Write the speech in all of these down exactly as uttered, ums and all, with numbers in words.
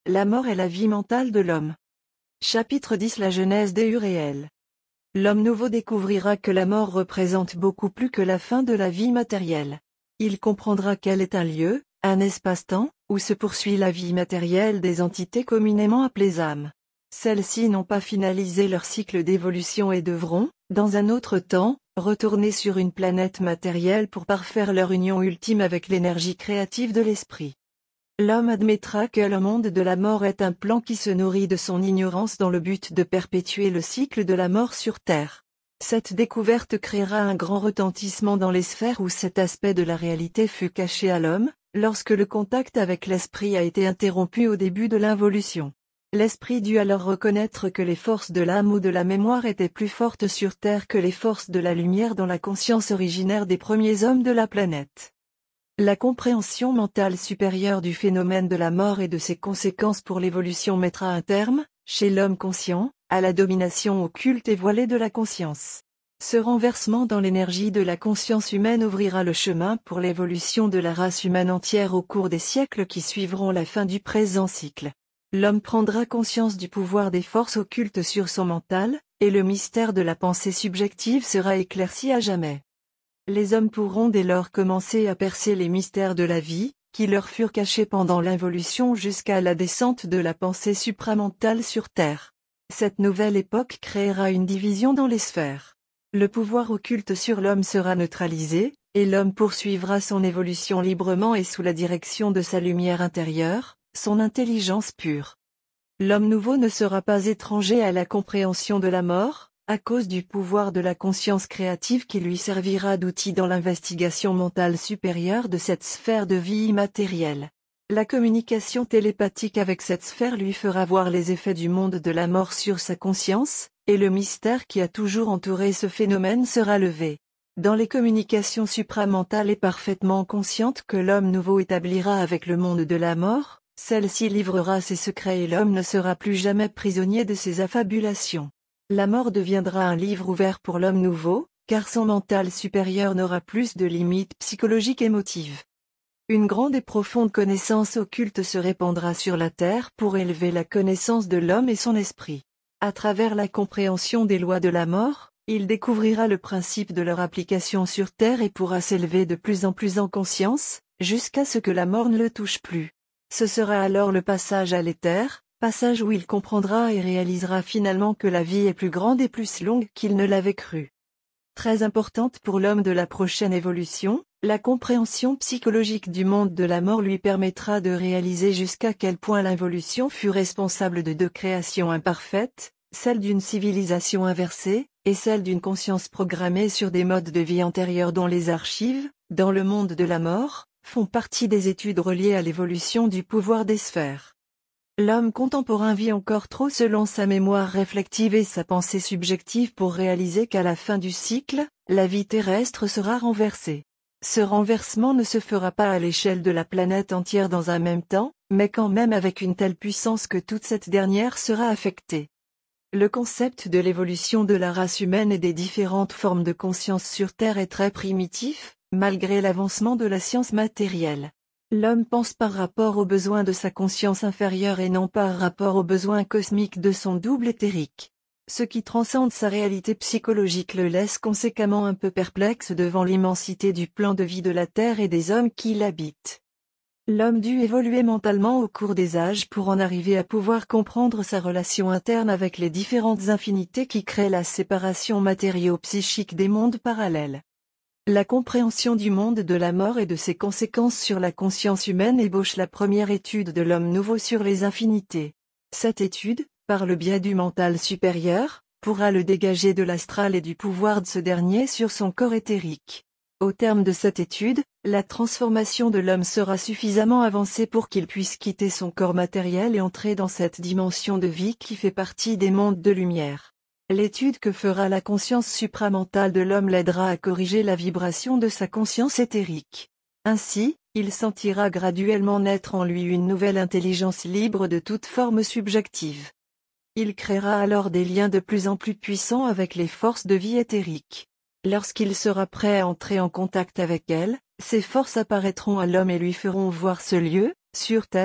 La mort et la vie mentale de l'homme. Chapitre dix La genèse des Uriel. L'homme nouveau découvrira que la mort représente beaucoup plus que la fin de la vie matérielle. Il comprendra qu'elle est un lieu, un espace-temps, où se poursuit la vie matérielle des entités communément appelées âmes. Celles-ci n'ont pas finalisé leur cycle d'évolution et devront, dans un autre temps, retourner sur une planète matérielle pour parfaire leur union ultime avec l'énergie créative de l'esprit. L'homme admettra que le monde de la mort est un plan qui se nourrit de son ignorance dans le but de perpétuer le cycle de la mort sur Terre. Cette découverte créera un grand retentissement dans les sphères où cet aspect de la réalité fut caché à l'homme, lorsque le contact avec l'esprit a été interrompu au début de l'involution. L'esprit dut alors reconnaître que les forces de l'âme ou de la mémoire étaient plus fortes sur Terre que les forces de la lumière dans la conscience originaire des premiers hommes de la planète. La compréhension mentale supérieure du phénomène de la mort et de ses conséquences pour l'évolution mettra un terme, chez l'homme conscient, à la domination occulte et voilée de la conscience. Ce renversement dans l'énergie de la conscience humaine ouvrira le chemin pour l'évolution de la race humaine entière au cours des siècles qui suivront la fin du présent cycle. L'homme prendra conscience du pouvoir des forces occultes sur son mental, et le mystère de la pensée subjective sera éclairci à jamais. Les hommes pourront dès lors commencer à percer les mystères de la vie, qui leur furent cachés pendant l'involution jusqu'à la descente de la pensée supramentale sur Terre. Cette nouvelle époque créera une division dans les sphères. Le pouvoir occulte sur l'homme sera neutralisé, et l'homme poursuivra son évolution librement et sous la direction de sa lumière intérieure, son intelligence pure. L'homme nouveau ne sera pas étranger à la compréhension de la mort, à cause du pouvoir de la conscience créative qui lui servira d'outil dans l'investigation mentale supérieure de cette sphère de vie immatérielle. La communication télépathique avec cette sphère lui fera voir les effets du monde de la mort sur sa conscience, et le mystère qui a toujours entouré ce phénomène sera levé. Dans les communications supramentales et parfaitement conscientes que l'homme nouveau établira avec le monde de la mort, celle-ci livrera ses secrets et l'homme ne sera plus jamais prisonnier de ses affabulations. La mort deviendra un livre ouvert pour l'homme nouveau, car son mental supérieur n'aura plus de limites psychologiques émotives. Une grande et profonde connaissance occulte se répandra sur la terre pour élever la connaissance de l'homme et son esprit. À travers la compréhension des lois de la mort, il découvrira le principe de leur application sur terre et pourra s'élever de plus en plus en conscience, jusqu'à ce que la mort ne le touche plus. Ce sera alors le passage à l'éther, passage où il comprendra et réalisera finalement que la vie est plus grande et plus longue qu'il ne l'avait cru. Très importante pour l'homme de la prochaine évolution, la compréhension psychologique du monde de la mort lui permettra de réaliser jusqu'à quel point l'involution fut responsable de deux créations imparfaites, celle d'une civilisation inversée, et celle d'une conscience programmée sur des modes de vie antérieurs dont les archives, dans le monde de la mort, font partie des études reliées à l'évolution du pouvoir des sphères. L'homme contemporain vit encore trop selon sa mémoire réflective et sa pensée subjective pour réaliser qu'à la fin du cycle, la vie terrestre sera renversée. Ce renversement ne se fera pas à l'échelle de la planète entière dans un même temps, mais quand même avec une telle puissance que toute cette dernière sera affectée. Le concept de l'évolution de la race humaine et des différentes formes de conscience sur Terre est très primitif, malgré l'avancement de la science matérielle. L'homme pense par rapport aux besoins de sa conscience inférieure et non par rapport aux besoins cosmiques de son double éthérique. Ce qui transcende sa réalité psychologique le laisse conséquemment un peu perplexe devant l'immensité du plan de vie de la Terre et des hommes qui l'habitent. L'homme dut évoluer mentalement au cours des âges pour en arriver à pouvoir comprendre sa relation interne avec les différentes infinités qui créent la séparation matériau-psychique des mondes parallèles. La compréhension du monde de la mort et de ses conséquences sur la conscience humaine ébauche la première étude de l'homme nouveau sur les infinités. Cette étude, par le biais du mental supérieur, pourra le dégager de l'astral et du pouvoir de ce dernier sur son corps éthérique. Au terme de cette étude, la transformation de l'homme sera suffisamment avancée pour qu'il puisse quitter son corps matériel et entrer dans cette dimension de vie qui fait partie des mondes de lumière. L'étude que fera la conscience supramentale de l'homme l'aidera à corriger la vibration de sa conscience éthérique. Ainsi, il sentira graduellement naître en lui une nouvelle intelligence libre de toute forme subjective. Il créera alors des liens de plus en plus puissants avec les forces de vie éthériques. Lorsqu'il sera prêt à entrer en contact avec elles, ces forces apparaîtront à l'homme et lui feront voir ce lieu, sur Terre,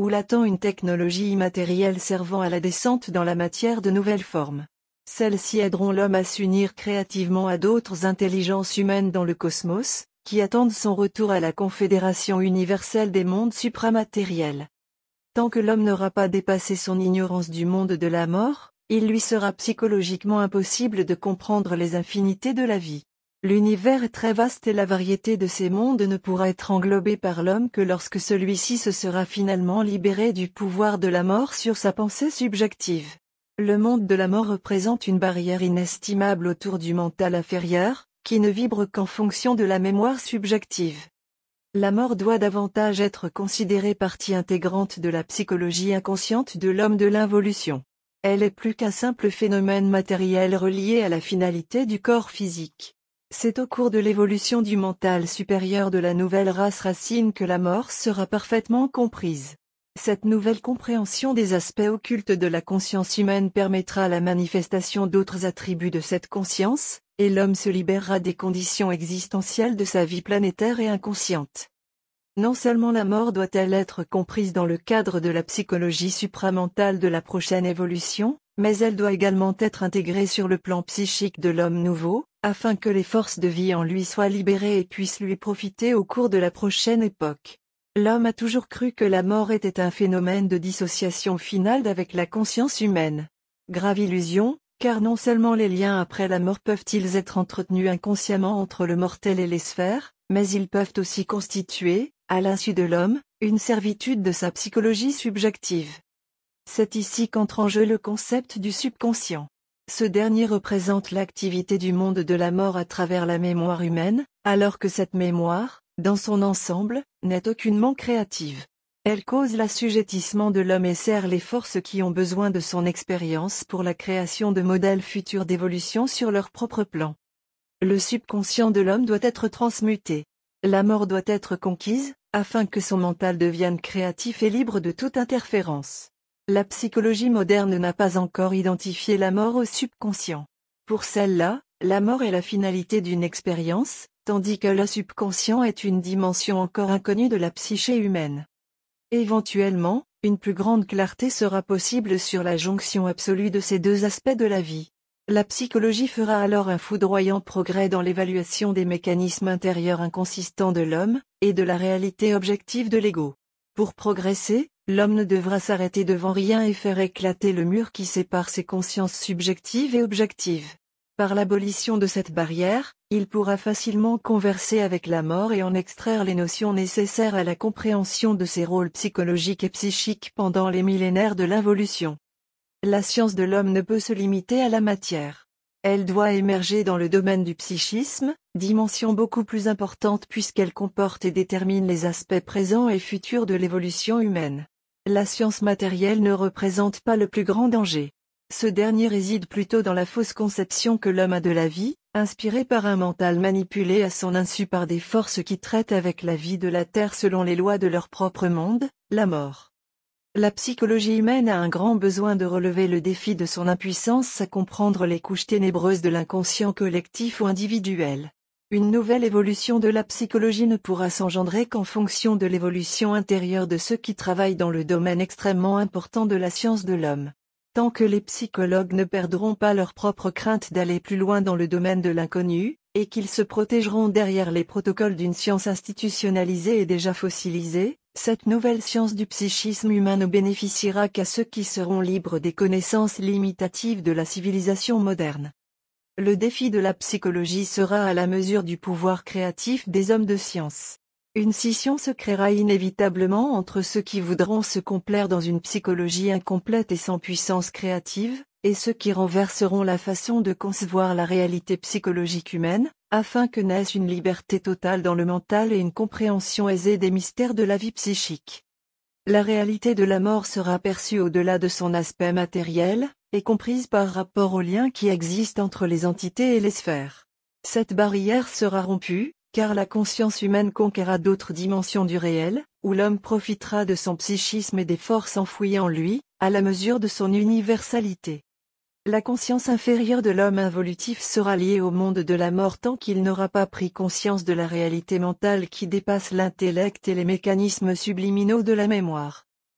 où l'attend une technologie immatérielle servant à la descente dans la matière de nouvelles formes. Celles-ci aideront l'homme à s'unir créativement à d'autres intelligences humaines dans le cosmos, qui attendent son retour à la Confédération universelle des mondes supramatériels. Tant que l'homme n'aura pas dépassé son ignorance du monde de la mort, il lui sera psychologiquement impossible de comprendre les infinités de la vie. L'univers est très vaste et la variété de ces mondes ne pourra être englobée par l'homme que lorsque celui-ci se sera finalement libéré du pouvoir de la mort sur sa pensée subjective. Le monde de la mort représente une barrière inestimable autour du mental inférieur, qui ne vibre qu'en fonction de la mémoire subjective. La mort doit davantage être considérée partie intégrante de la psychologie inconsciente de l'homme de l'involution. Elle est plus qu'un simple phénomène matériel relié à la finalité du corps physique. C'est au cours de l'évolution du mental supérieur de la nouvelle race racine que la mort sera parfaitement comprise. Cette nouvelle compréhension des aspects occultes de la conscience humaine permettra la manifestation d'autres attributs de cette conscience, et l'homme se libérera des conditions existentielles de sa vie planétaire et inconsciente. Non seulement la mort doit-elle être comprise dans le cadre de la psychologie supramentale de la prochaine évolution, mais elle doit également être intégrée sur le plan psychique de l'homme nouveau, afin que les forces de vie en lui soient libérées et puissent lui profiter au cours de la prochaine époque. L'homme a toujours cru que la mort était un phénomène de dissociation finale d'avec la conscience humaine. Grave illusion, car non seulement les liens après la mort peuvent-ils être entretenus inconsciemment entre le mortel et les sphères, mais ils peuvent aussi constituer, à l'insu de l'homme, une servitude de sa psychologie subjective. C'est ici qu'entre en jeu le concept du subconscient. Ce dernier représente l'activité du monde de la mort à travers la mémoire humaine, alors que cette mémoire, dans son ensemble, n'est aucunement créative. Elle cause l'assujettissement de l'homme et sert les forces qui ont besoin de son expérience pour la création de modèles futurs d'évolution sur leur propre plan. Le subconscient de l'homme doit être transmuté. La mort doit être conquise, afin que son mental devienne créatif et libre de toute interférence. La psychologie moderne n'a pas encore identifié la mort au subconscient. Pour celle-là, la mort est la finalité d'une expérience, tandis que le subconscient est une dimension encore inconnue de la psyché humaine. Éventuellement, une plus grande clarté sera possible sur la jonction absolue de ces deux aspects de la vie. La psychologie fera alors un foudroyant progrès dans l'évaluation des mécanismes intérieurs inconsistants de l'homme, et de la réalité objective de l'ego. Pour progresser, l'homme ne devra s'arrêter devant rien et faire éclater le mur qui sépare ses consciences subjectives et objectives. Par l'abolition de cette barrière, il pourra facilement converser avec la mort et en extraire les notions nécessaires à la compréhension de ses rôles psychologiques et psychiques pendant les millénaires de l'involution. La science de l'homme ne peut se limiter à la matière. Elle doit émerger dans le domaine du psychisme, dimension beaucoup plus importante puisqu'elle comporte et détermine les aspects présents et futurs de l'évolution humaine. La science matérielle ne représente pas le plus grand danger. Ce dernier réside plutôt dans la fausse conception que l'homme a de la vie, inspiré par un mental manipulé à son insu par des forces qui traitent avec la vie de la Terre selon les lois de leur propre monde, la mort. La psychologie humaine a un grand besoin de relever le défi de son impuissance à comprendre les couches ténébreuses de l'inconscient collectif ou individuel. Une nouvelle évolution de la psychologie ne pourra s'engendrer qu'en fonction de l'évolution intérieure de ceux qui travaillent dans le domaine extrêmement important de la science de l'homme. Tant que les psychologues ne perdront pas leur propre crainte d'aller plus loin dans le domaine de l'inconnu, et qu'ils se protégeront derrière les protocoles d'une science institutionnalisée et déjà fossilisée, cette nouvelle science du psychisme humain ne bénéficiera qu'à ceux qui seront libres des connaissances limitatives de la civilisation moderne. Le défi de la psychologie sera à la mesure du pouvoir créatif des hommes de science. Une scission se créera inévitablement entre ceux qui voudront se complaire dans une psychologie incomplète et sans puissance créative, et ceux qui renverseront la façon de concevoir la réalité psychologique humaine, afin que naisse une liberté totale dans le mental et une compréhension aisée des mystères de la vie psychique. La réalité de la mort sera perçue au-delà de son aspect matériel, et comprise par rapport aux liens qui existent entre les entités et les sphères. Cette barrière sera rompue, car la conscience humaine conquérera d'autres dimensions du réel, où l'homme profitera de son psychisme et des forces enfouies en lui, à la mesure de son universalité. La conscience inférieure de l'homme involutif sera liée au monde de la mort tant qu'il n'aura pas pris conscience de la réalité mentale qui dépasse l'intellect et les mécanismes subliminaux de la mémoire.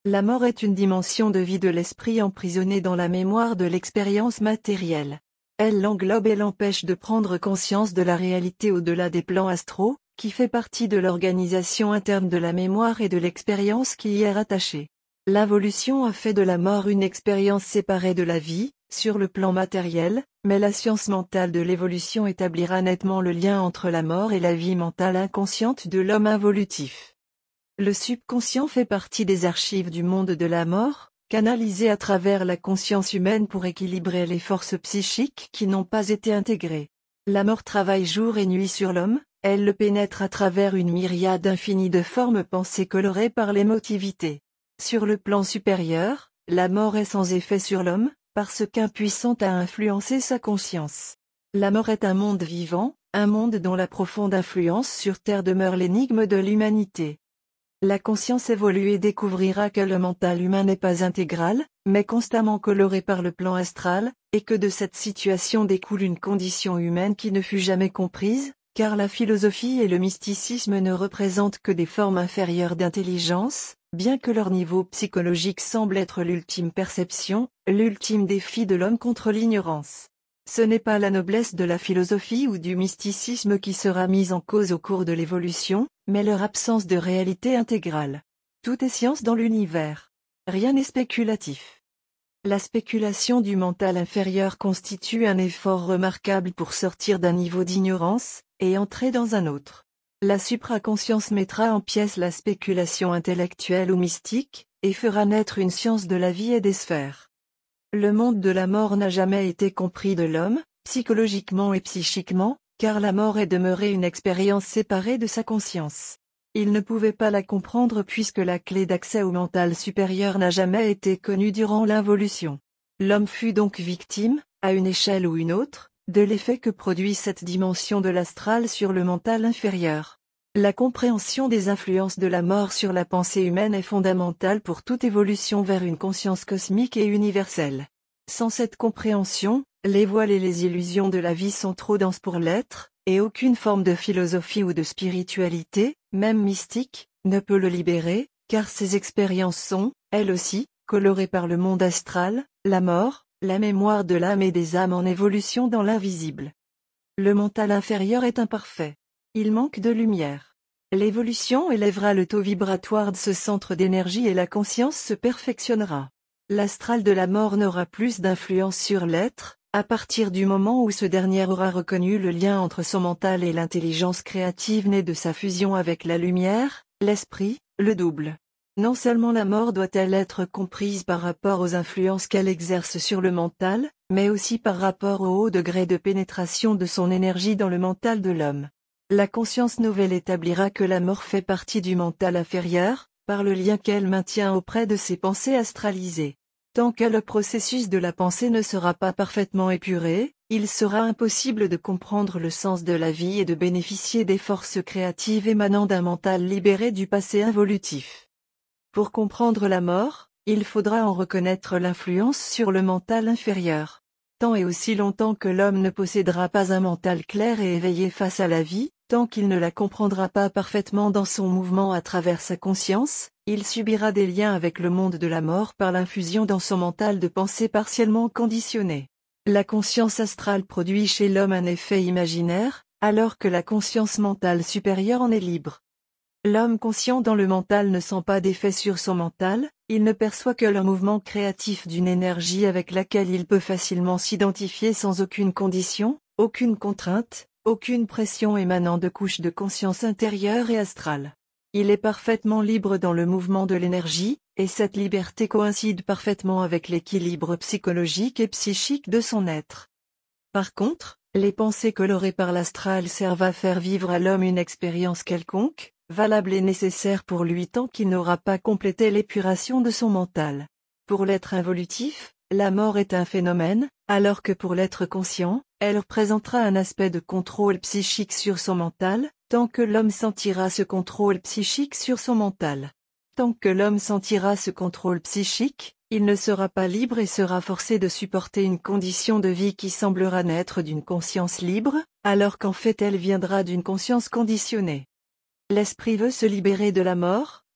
La mort est une dimension de vie de l'esprit emprisonnée dans la mémoire de l'expérience matérielle. Elle l'englobe et l'empêche de prendre conscience de la réalité au-delà des plans astraux, qui fait partie de l'organisation interne de la mémoire et de l'expérience qui y est rattachée. L'involution a fait de la mort une expérience séparée de la vie, sur le plan matériel, mais la science mentale de l'évolution établira nettement le lien entre la mort et la vie mentale inconsciente de l'homme involutif. Le subconscient fait partie des archives du monde de la mort, canalisées à travers la conscience humaine pour équilibrer les forces psychiques qui n'ont pas été intégrées. La mort travaille jour et nuit sur l'homme, elle le pénètre à travers une myriade infinie de formes pensées colorées par l'émotivité. Sur le plan supérieur, la mort est sans effet sur l'homme, parce qu'impuissante à influencer sa conscience. La mort est un monde vivant, un monde dont la profonde influence sur Terre demeure l'énigme de l'humanité. La conscience évoluée découvrira que le mental humain n'est pas intégral, mais constamment coloré par le plan astral, et que de cette situation découle une condition humaine qui ne fut jamais comprise, car la philosophie et le mysticisme ne représentent que des formes inférieures d'intelligence, bien que leur niveau psychologique semble être l'ultime perception, l'ultime défi de l'homme contre l'ignorance. Ce n'est pas la noblesse de la philosophie ou du mysticisme qui sera mise en cause au cours de l'évolution, mais leur absence de réalité intégrale. Tout est science dans l'univers. Rien n'est spéculatif. La spéculation du mental inférieur constitue un effort remarquable pour sortir d'un niveau d'ignorance, et entrer dans un autre. La supraconscience mettra en pièces la spéculation intellectuelle ou mystique, et fera naître une science de la vie et des sphères. Le monde de la mort n'a jamais été compris de l'homme, psychologiquement et psychiquement, car la mort est demeurée une expérience séparée de sa conscience. Il ne pouvait pas la comprendre puisque la clé d'accès au mental supérieur n'a jamais été connue durant l'involution. L'homme fut donc victime, à une échelle ou une autre, de l'effet que produit cette dimension de l'astral sur le mental inférieur. La compréhension des influences de la mort sur la pensée humaine est fondamentale pour toute évolution vers une conscience cosmique et universelle. Sans cette compréhension, les voiles et les illusions de la vie sont trop denses pour l'être, et aucune forme de philosophie ou de spiritualité, même mystique, ne peut le libérer, car ces expériences sont, elles aussi, colorées par le monde astral, la mort, la mémoire de l'âme et des âmes en évolution dans l'invisible. Le mental inférieur est imparfait. Il manque de lumière. L'évolution élèvera le taux vibratoire de ce centre d'énergie et la conscience se perfectionnera. L'astral de la mort n'aura plus d'influence sur l'être, à partir du moment où ce dernier aura reconnu le lien entre son mental et l'intelligence créative née de sa fusion avec la lumière, l'esprit, le double. Non seulement la mort doit-elle être comprise par rapport aux influences qu'elle exerce sur le mental, mais aussi par rapport au haut degré de pénétration de son énergie dans le mental de l'homme. La conscience nouvelle établira que la mort fait partie du mental inférieur, par le lien qu'elle maintient auprès de ses pensées astralisées. Tant que le processus de la pensée ne sera pas parfaitement épuré, il sera impossible de comprendre le sens de la vie et de bénéficier des forces créatives émanant d'un mental libéré du passé involutif. Pour comprendre la mort, il faudra en reconnaître l'influence sur le mental inférieur. Tant et aussi longtemps que l'homme ne possédera pas un mental clair et éveillé face à la vie, tant qu'il ne la comprendra pas parfaitement dans son mouvement à travers sa conscience, il subira des liens avec le monde de la mort par l'infusion dans son mental de pensées partiellement conditionnées. La conscience astrale produit chez l'homme un effet imaginaire, alors que la conscience mentale supérieure en est libre. L'homme conscient dans le mental ne sent pas d'effet sur son mental, il ne perçoit que le mouvement créatif d'une énergie avec laquelle il peut facilement s'identifier sans aucune condition, aucune contrainte, aucune pression émanant de couches de conscience intérieure et astrale. Il est parfaitement libre dans le mouvement de l'énergie, et cette liberté coïncide parfaitement avec l'équilibre psychologique et psychique de son être. Par contre, les pensées colorées par l'astral servent à faire vivre à l'homme une expérience quelconque, valable et nécessaire pour lui tant qu'il n'aura pas complété l'épuration de son mental. Pour l'être involutif, la mort est un phénomène, alors que pour l'être conscient, elle représentera un aspect de contrôle psychique sur son mental, tant que l'homme sentira ce contrôle psychique sur son mental. Tant que l'homme sentira ce contrôle psychique, il ne sera pas libre et sera forcé de supporter une condition de vie qui semblera naître d'une conscience libre, alors qu'en fait elle viendra d'une conscience conditionnée. L'esprit veut se libérer de la mort,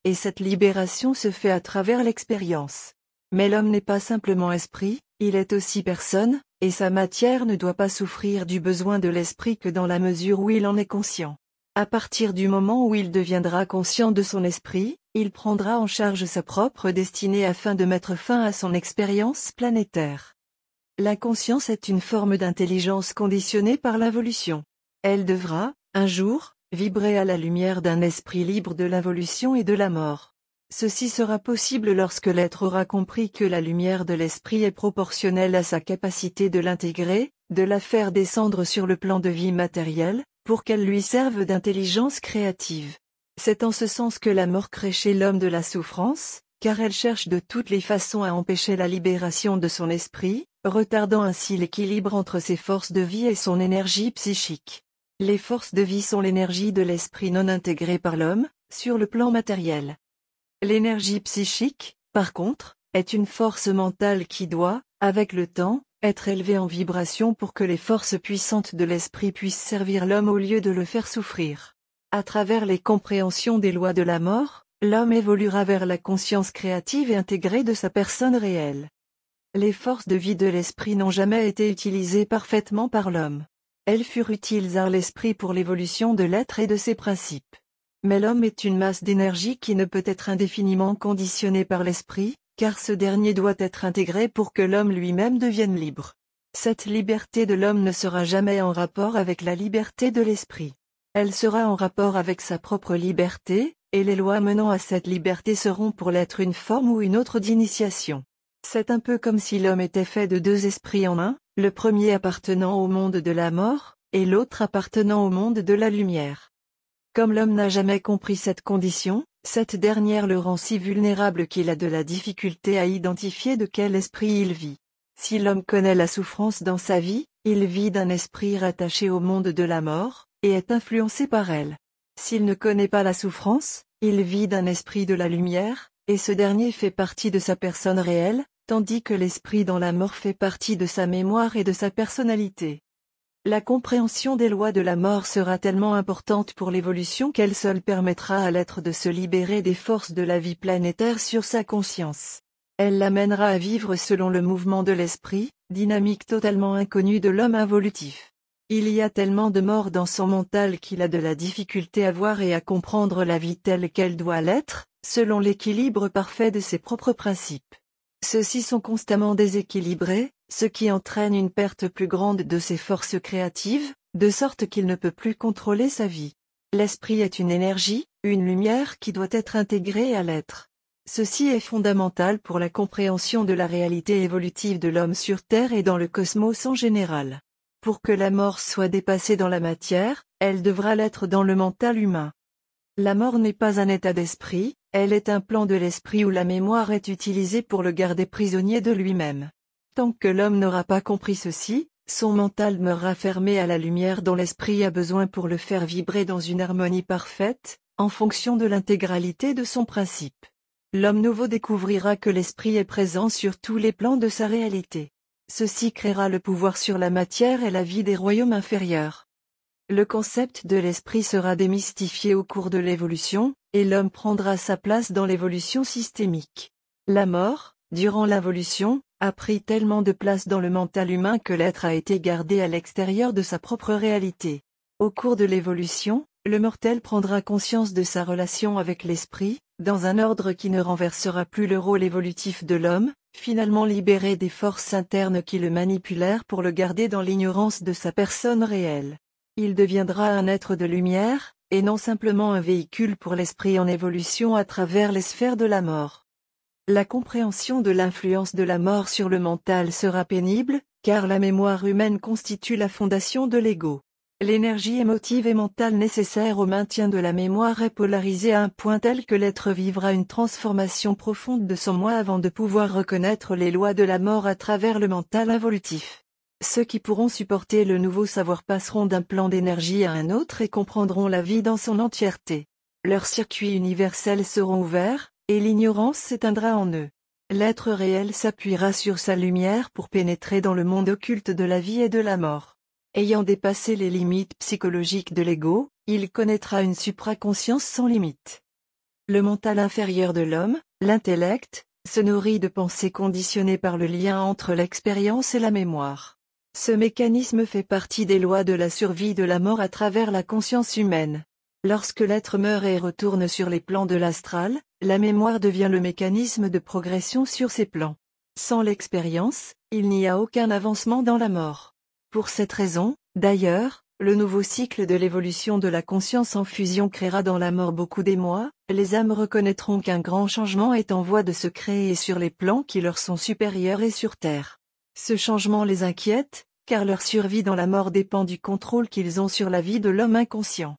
et cette libération se fait à travers l'expérience. Mais l'homme n'est pas simplement esprit, il est aussi personne, et sa matière ne doit pas souffrir du besoin de l'esprit que dans la mesure où il en est conscient. À partir du moment où il deviendra conscient de son esprit, il prendra en charge sa propre destinée afin de mettre fin à son expérience planétaire. La conscience est une forme d'intelligence conditionnée par l'involution. Elle devra, un jour, vibrer à la lumière d'un esprit libre de l'involution et de la mort. Ceci sera possible lorsque l'être aura compris que la lumière de l'esprit est proportionnelle à sa capacité de l'intégrer, de la faire descendre sur le plan de vie matériel, pour qu'elle lui serve d'intelligence créative. C'est en ce sens que la mort crée chez l'homme de la souffrance, car elle cherche de toutes les façons à empêcher la libération de son esprit, retardant ainsi l'équilibre entre ses forces de vie et son énergie psychique. Les forces de vie sont l'énergie de l'esprit non intégrée par l'homme, sur le plan matériel. L'énergie psychique, par contre, est une force mentale qui doit, avec le temps, être élevée en vibration pour que les forces puissantes de l'esprit puissent servir l'homme au lieu de le faire souffrir. À travers les compréhensions des lois de la mort, l'homme évoluera vers la conscience créative et intégrée de sa personne réelle. Les forces de vie de l'esprit n'ont jamais été utilisées parfaitement par l'homme. Elles furent utiles à l'esprit pour l'évolution de l'être et de ses principes. Mais l'homme est une masse d'énergie qui ne peut être indéfiniment conditionnée par l'esprit, car ce dernier doit être intégré pour que l'homme lui-même devienne libre. Cette liberté de l'homme ne sera jamais en rapport avec la liberté de l'esprit. Elle sera en rapport avec sa propre liberté, et les lois menant à cette liberté seront pour l'être une forme ou une autre d'initiation. C'est un peu comme si l'homme était fait de deux esprits en un, le premier appartenant au monde de la mort, et l'autre appartenant au monde de la lumière. Comme l'homme n'a jamais compris cette condition, cette dernière le rend si vulnérable qu'il a de la difficulté à identifier de quel esprit il vit. Si l'homme connaît la souffrance dans sa vie, il vit d'un esprit rattaché au monde de la mort, et est influencé par elle. S'il ne connaît pas la souffrance, il vit d'un esprit de la lumière, et ce dernier fait partie de sa personne réelle, tandis que l'esprit dans la mort fait partie de sa mémoire et de sa personnalité. La compréhension des lois de la mort sera tellement importante pour l'évolution qu'elle seule permettra à l'être de se libérer des forces de la vie planétaire sur sa conscience. Elle l'amènera à vivre selon le mouvement de l'esprit, dynamique totalement inconnue de l'homme involutif. Il y a tellement de morts dans son mental qu'il a de la difficulté à voir et à comprendre la vie telle qu'elle doit l'être, selon l'équilibre parfait de ses propres principes. Ceux-ci sont constamment déséquilibrés, ce qui entraîne une perte plus grande de ses forces créatives, de sorte qu'il ne peut plus contrôler sa vie. L'esprit est une énergie, une lumière qui doit être intégrée à l'être. Ceci est fondamental pour la compréhension de la réalité évolutive de l'homme sur Terre et dans le cosmos en général. Pour que la mort soit dépassée dans la matière, elle devra l'être dans le mental humain. La mort n'est pas un état d'esprit, elle est un plan de l'esprit où la mémoire est utilisée pour le garder prisonnier de lui-même. Tant que l'homme n'aura pas compris ceci, son mental demeurera fermé à la lumière dont l'esprit a besoin pour le faire vibrer dans une harmonie parfaite, en fonction de l'intégralité de son principe. L'homme nouveau découvrira que l'esprit est présent sur tous les plans de sa réalité. Ceci créera le pouvoir sur la matière et la vie des royaumes inférieurs. Le concept de l'esprit sera démystifié au cours de l'évolution, et l'homme prendra sa place dans l'évolution systémique. La mort, durant l'involution, a pris tellement de place dans le mental humain que l'être a été gardé à l'extérieur de sa propre réalité. Au cours de l'évolution, le mortel prendra conscience de sa relation avec l'esprit, dans un ordre qui ne renversera plus le rôle évolutif de l'homme, finalement libéré des forces internes qui le manipulèrent pour le garder dans l'ignorance de sa personne réelle. Il deviendra un être de lumière, et non simplement un véhicule pour l'esprit en évolution à travers les sphères de la mort. La compréhension de l'influence de la mort sur le mental sera pénible, car la mémoire humaine constitue la fondation de l'ego. L'énergie émotive et mentale nécessaire au maintien de la mémoire est polarisée à un point tel que l'être vivra une transformation profonde de son moi avant de pouvoir reconnaître les lois de la mort à travers le mental involutif. Ceux qui pourront supporter le nouveau savoir passeront d'un plan d'énergie à un autre et comprendront la vie dans son entièreté. Leurs circuits universels seront ouverts, et l'ignorance s'éteindra en eux. L'être réel s'appuiera sur sa lumière pour pénétrer dans le monde occulte de la vie et de la mort. Ayant dépassé les limites psychologiques de l'ego, il connaîtra une supraconscience sans limite. Le mental inférieur de l'homme, l'intellect, se nourrit de pensées conditionnées par le lien entre l'expérience et la mémoire. Ce mécanisme fait partie des lois de la survie de la mort à travers la conscience humaine. Lorsque l'être meurt et retourne sur les plans de l'astral, la mémoire devient le mécanisme de progression sur ces plans. Sans l'expérience, il n'y a aucun avancement dans la mort. Pour cette raison, d'ailleurs, le nouveau cycle de l'évolution de la conscience en fusion créera dans la mort beaucoup d'émoi, les âmes reconnaîtront qu'un grand changement est en voie de se créer sur les plans qui leur sont supérieurs et sur Terre. Ce changement les inquiète, car leur survie dans la mort dépend du contrôle qu'ils ont sur la vie de l'homme inconscient.